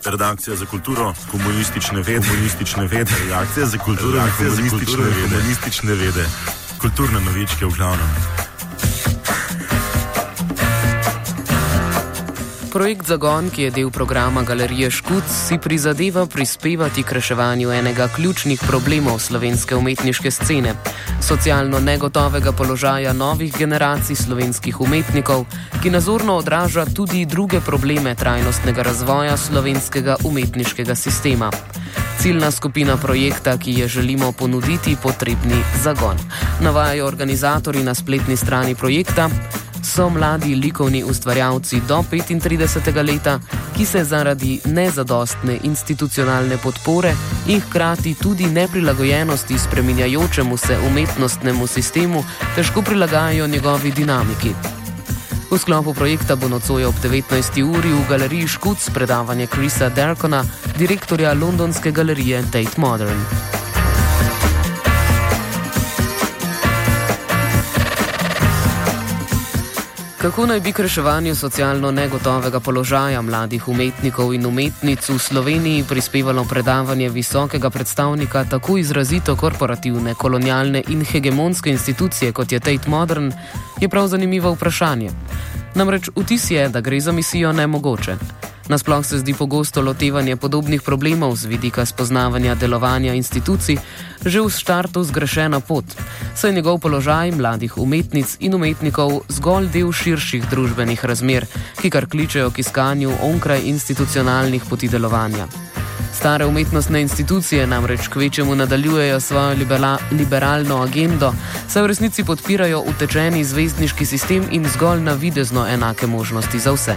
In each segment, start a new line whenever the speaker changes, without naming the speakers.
Redakcija za kulturo, komunistične vede, redakcija za kulturo, komunistične vede, kulturne novičke v glavnem.
Projekt Zagon, ki je del programa Galerije Škuc, si prizadeva prispevati k reševanju enega ključnih problemov slovenske umetniške scene, socialno negotovega položaja novih generacij slovenskih umetnikov, ki nazorno odraža tudi druge probleme trajnostnega razvoja slovenskega umetniškega sistema. Ciljna skupina projekta, ki je želimo ponuditi potrebni zagon. Navajajo organizatorji na spletni strani projekta, so mladi likovni ustvarjalci do 35. leta, ki se zaradi nezadostne institucionalne podpore in hkrati tudi neprilagojenosti spreminjajočemu se umetnostnemu sistemu težko prilagajajo njegovi dinamiki. V sklopu projekta bo nocoj ob 19. uri v Galeriji Škuc predavanje Chrisa Derkona, direktorja londonske galerije Tate Modern. Kako naj bi k reševanju socialno negotovega položaja mladih umetnikov in umetnic v Sloveniji prispevalo predavanje visokega predstavnika tako izrazito korporativne, kolonialne in hegemonske institucije, kot je Tate Modern, je prav zanimivo vprašanje. Namreč vtis je, da gre za misijo nemogoče. Nasploh se zdi pogosto lotevanje podobnih problemov z vidika spoznavanja delovanja institucij že v štartu zgrešena pot, saj njegov položaj mladih umetnic in umetnikov zgolj del širših družbenih razmer, ki kar kličejo k iskanju onkraj institucionalnih poti delovanja. Stare umetnostne institucije namreč kvečemu nadaljujejo svojo liberalno agendo, saj v resnici podpirajo utečeni zvezdniški sistem in zgolj navidezno enake možnosti za vse.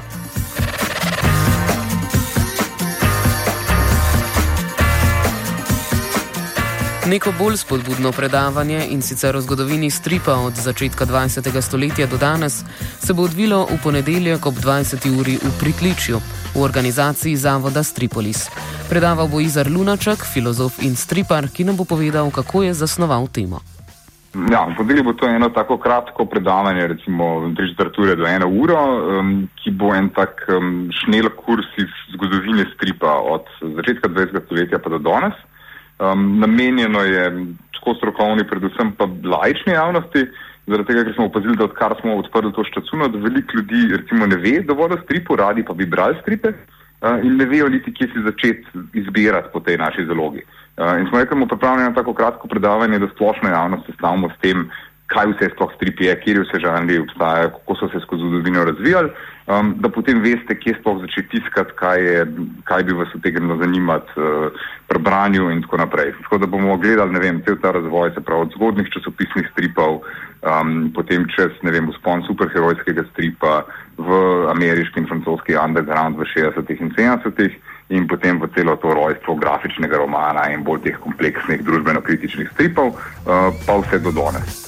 Neko bolj spodbudno predavanje, in sicer o zgodovini stripa od začetka 20. stoletja do danes, se bo odvilo v ponedeljek ob 20. uri v Pritličju, v organizaciji zavoda Stripolis. Predaval bo Izar Lunaček, filozof in stripar, ki nam bo povedal, kako je zasnoval temo.
Ja, v ponedeljek bo to eno tako kratko predavanje, recimo 3/4 do 1 uro, ki bo en tak šnel kurs iz zgodovine stripa od začetka 20. stoletja pa do danes. Namenjeno je tako strokovni, predvsem pa laični javnosti, zaradi tega, ker smo opazili, da odkar smo odprli to štacuno, da veliko ljudi recimo ne ve dovolj o stripu, radi pa bi brali stripe in ne vejo niti, kje si začeti izbirati po tej naši zalogi. In smo rekli, pripravljeni na tako kratko predavanje, da splošno javnost sestavimo s tem, kaj vse sploh strip je, kjer vse žanri obstajajo, kako so se skozi zgodovino razvijali, da potem veste, kje sploh začeti tiskati, kaj bi vas utegnilo zanimati pri branju in tako naprej. Tako da bomo gledali, cel ta razvoj, se pravi od zgodnih časopisnih stripov, potem čez, vzpon superherojskega stripa v ameriški in francoski underground v 60. in 70. in potem v celo to rojstvo grafičnega romana in bolj teh kompleksnih družbeno-kritičnih stripov, pa vse do danes.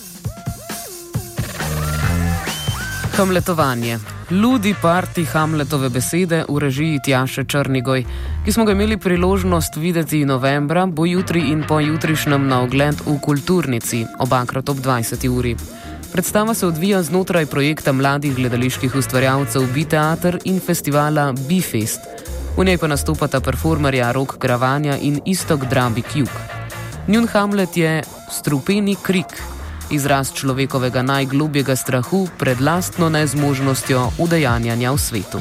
Hamletovanje. Ludi parti Hamletove besede v režiji Tjaše Črnigoj, ki smo ga imeli priložnost videti novembra, bo jutri in pojutrišnjem na ogled v Kulturnici, obakrat ob 20. uri. Predstava se odvija znotraj projekta mladih gledaliških ustvarjalcev Biteater in festivala Bifest. V njej pa nastopata performerja Rok Gravanja in Istok Drabik Jug. Njun Hamlet je strupeni krik, izraz človekovega najglobjega strahu pred lastno nezmožnostjo udejanjanja v svetu.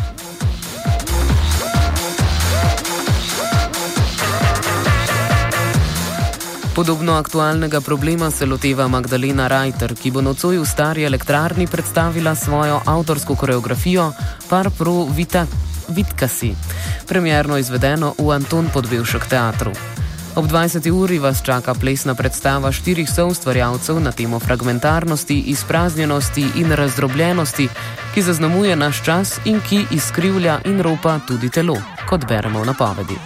Podobno aktualnega problema se loteva Magdalena Reiter, ki bo nocoj v Stari elektrarni predstavila svojo avtorsko koreografijo Par pro Vitkasi, premierno izvedeno v Anton Podbevšek teatru. Ob 20. uri vas čaka plesna predstava 4 soustvarjalcev na temo fragmentarnosti, izpraznjenosti in razdrobljenosti, ki zaznamuje naš čas in ki izkrivlja in ropa tudi telo, kot beremo v napovedi.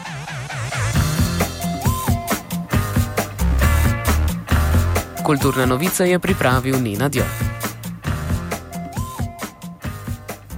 Kulturne novice je pripravil Nenad Joh.